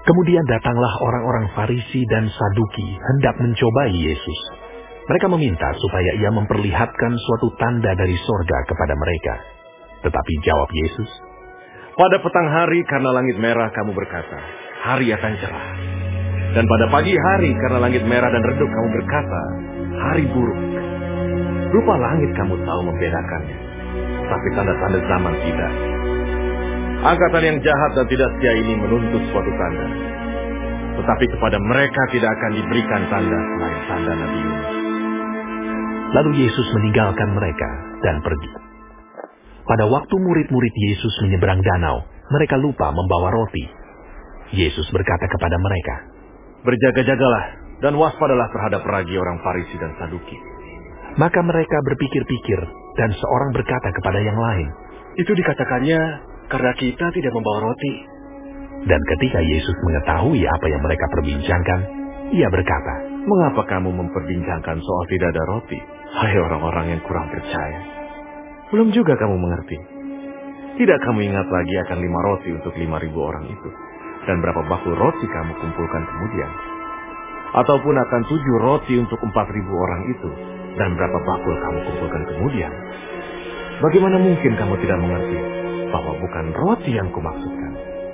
Kemudian datanglah orang-orang Farisi dan Saduki hendak mencobai Yesus. Mereka meminta supaya ia memperlihatkan suatu tanda dari sorga kepada mereka. Tetapi jawab Yesus, "Pada petang hari karena langit merah kamu berkata, hari akan cerah. Dan pada pagi hari karena langit merah dan redup kamu berkata, hari buruk. Rupa langit kamu tahu membedakannya, tapi tanda-tanda zaman tidak. Angkatan yang jahat dan tidak setia ini menuntut suatu tanda. Tetapi kepada mereka tidak akan diberikan tanda selain tanda Nabi Yunus." Lalu Yesus meninggalkan mereka dan pergi. Pada waktu murid-murid Yesus menyeberang danau, mereka lupa membawa roti. Yesus berkata kepada mereka, "Berjaga-jagalah dan waspadalah terhadap ragi orang Farisi dan Saduki." Maka mereka berpikir-pikir, dan seorang berkata kepada yang lain, "Itu dikatakannya karena kita tidak membawa roti." Dan ketika Yesus mengetahui apa yang mereka perbincangkan, ia berkata, "Mengapa kamu memperbincangkan soal tidak ada roti? Hai orang-orang yang kurang percaya. Belum juga kamu mengerti. Tidak kamu ingat lagi akan 5 roti untuk 5.000 orang itu? Dan berapa bakul roti kamu kumpulkan kemudian? Ataupun akan 7 roti untuk 4.000 orang itu? Dan berapa bakul kamu kumpulkan kemudian? Bagaimana mungkin kamu tidak mengerti bahwa bukan roti yang kumaksudkan?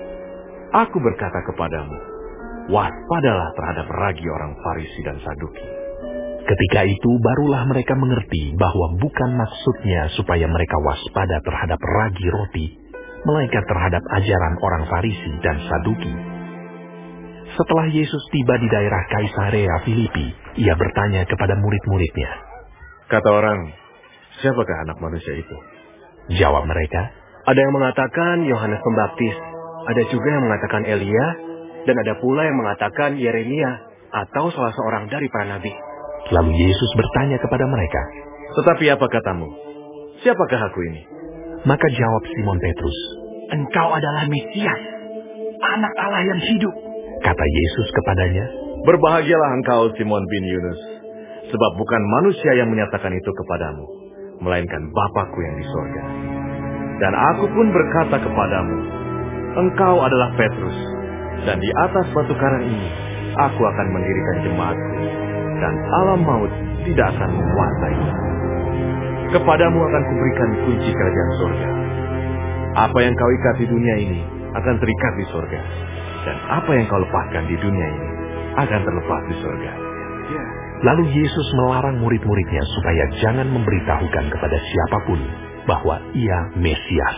Aku berkata kepadamu, waspadalah terhadap ragi orang Farisi dan Saduki." Ketika itu barulah mereka mengerti bahwa bukan maksudnya supaya mereka waspada terhadap ragi roti, melainkan terhadap ajaran orang Farisi dan Saduki. Setelah Yesus tiba di daerah Kaisarea Filipi, ia bertanya kepada murid-muridnya, Kata orang, "Siapakah anak manusia itu?" Jawab mereka, "Ada yang mengatakan Yohanes Pembaptis, ada juga yang mengatakan Elia, dan ada pula yang mengatakan Yeremia atau salah seorang dari para nabi." Lalu Yesus bertanya kepada mereka, "Tetapi apa katamu? Siapakah aku ini?" Maka jawab Simon Petrus, "Engkau adalah Mesias, Anak Allah yang hidup." Kata Yesus kepadanya, "Berbahagialah engkau Simon bin Yunus, sebab bukan manusia yang menyatakan itu kepadamu, melainkan Bapa-Ku yang di sorga. Dan aku pun berkata kepadamu, engkau adalah Petrus, dan di atas batu karang ini aku akan mendirikan jemaat-Ku, dan alam maut tidak akan menguasainya. Kepadamu akan kuberikan kunci kerajaan sorga. Apa yang kau ikat di dunia ini akan terikat di sorga, dan apa yang kau lepaskan di dunia ini akan terlepas di sorga." Lalu Yesus melarang murid-muridnya supaya jangan memberitahukan kepada siapapun bahwa ia Mesias.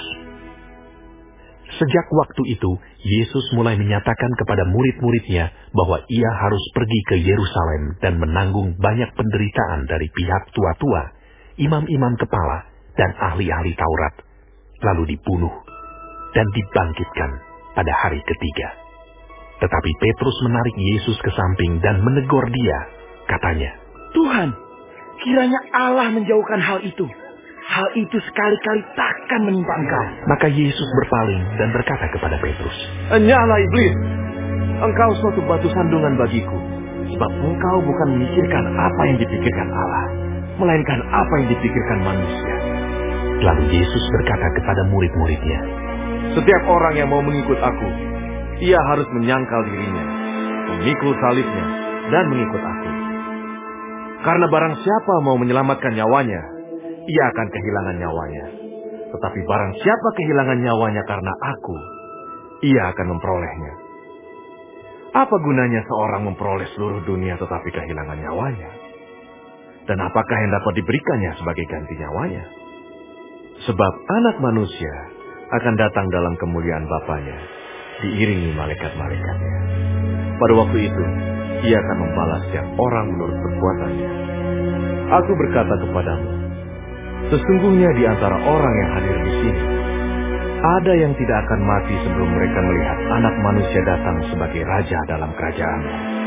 Sejak waktu itu, Yesus mulai menyatakan kepada murid-muridnya bahwa ia harus pergi ke Yerusalem dan menanggung banyak penderitaan dari pihak tua-tua, imam-imam kepala, dan ahli-ahli Taurat, lalu dibunuh dan dibangkitkan pada hari ketiga. Tetapi Petrus menarik Yesus ke samping dan menegur dia. Katanya, "Tuhan, kiranya Allah menjauhkan hal itu. Hal itu sekali-kali takkan menimpa engkau." Maka Yesus berpaling dan berkata kepada Petrus, "Enyahlah iblis, engkau suatu batu sandungan bagiku, sebab engkau bukan memikirkan apa yang dipikirkan Allah, melainkan apa yang dipikirkan manusia." Lalu Yesus berkata kepada murid-muridnya, "Setiap orang yang mau mengikut aku, ia harus menyangkal dirinya, memikul salibnya, dan mengikut aku. Karena barang siapa mau menyelamatkan nyawanya, ia akan kehilangan nyawanya. Tetapi barang siapa kehilangan nyawanya karena aku, ia akan memperolehnya. Apa gunanya seorang memperoleh seluruh dunia tetapi kehilangan nyawanya? Dan apakah yang dapat diberikannya sebagai ganti nyawanya? Sebab anak manusia akan datang dalam kemuliaan Bapanya, diiringi malaikat-malaikatnya. Pada waktu itu, ia akan membalas setiap orang menurut perbuatannya. Aku berkata kepadamu, sesungguhnya di antara orang yang hadir di sini, ada yang tidak akan mati sebelum mereka melihat anak manusia datang sebagai raja dalam kerajaannya."